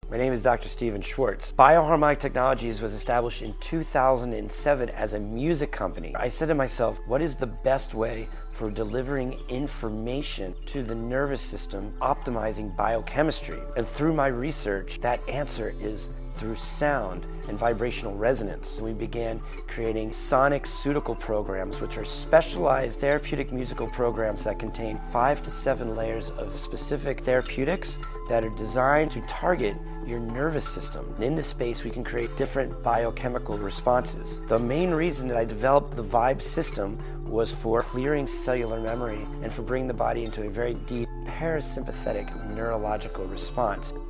My name is Dr. Steven Schwartz. Bioharmonic Technologies was established in 2007 as a music company. I said to myself, what is the best way for delivering information to the nervous system, optimizing biochemistry? And through my research, that answer is through sound and vibrational resonance. And we began creating sonic ceutical programs, which are specialized therapeutic musical programs that contain 5 to 7 layers of specific therapeutics that are designed to target your nervous system. And in this space, we can create different biochemical responses. The main reason that I developed the Vibe system was for clearing cellular memory and for bringing the body into a very deep parasympathetic neurological response.